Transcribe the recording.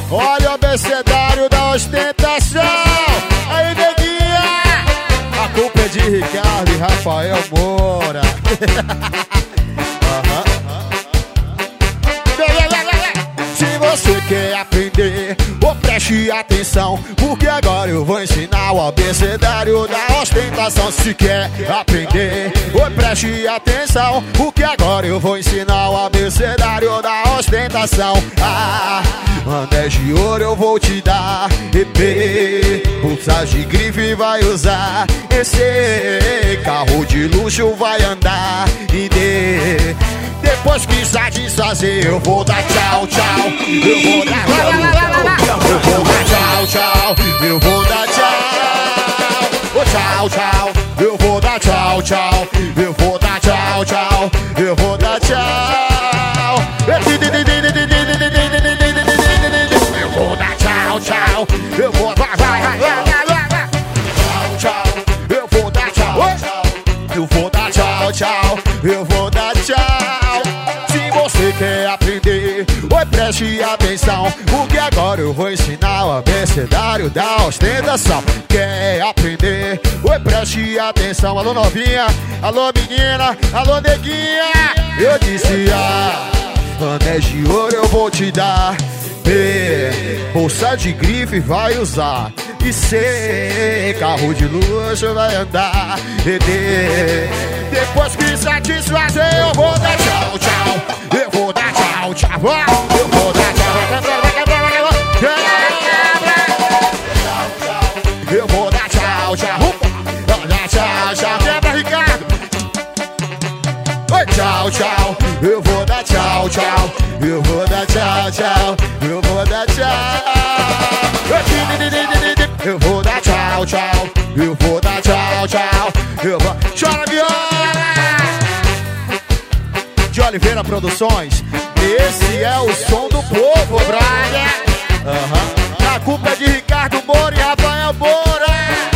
Olha o abecedário da ostentação. Aí, neguinha, a culpa é de Ricardo e Rafael Moura. Se você quer aprender, preste atenção, porque agora eu vou ensinar o abecedário da ostentação. Se quer aprender, preste atenção, porque agora eu vou ensinar o abecedário da ostentação. Anéis de ouro eu vou te dar, pulsar de grife vai usar, esse carro de luxo vai andar e depois que satisfazer eu vou dar tchau, tchau. Eu vou dar tchau, eu vou dar tchau, tchau. Eu vou dar tchau, tchau, tchau. Eu vou dar tchau, tchau. Eu vou dar tchau, tchau. Eu vou dar tchau. Eu vou dar tchau, tchau. Eu vou dar tchau, tchau. Eu vou dar tchau, tchau. Eu vou dar tchau, tchau. Eu vou dar tchau. Se você quer aprender, preste atenção, porque agora eu vou ensinar o abecedário da ostentação. Quer aprender? Preste atenção. Alô novinha, alô menina, alô neguinha. Eu disse anéis de ouro eu vou te dar, bolsa de grife vai usar, e C, carro de luxo vai andar, depois que satisfazer eu vou dar tchau, tchau. Eu vou dar tchau, tchau. Eu vou dar tchau. Eu vou dar tchau, tchau. Tchau, tchau. Quebra, Ricardo. Oi, tchau, tchau. Eu vou dar tchau, tchau. Eu vou dar tchau, tchau. Eu vou dar tchau. Eu vou dar tchau, tchau. Eu vou dar tchau, tchau. Eu vou... Chora, viola! De Oliveira Produções. Esse é o som do povo, brother. A culpa é de Ricardo Moura e Rafael Moura.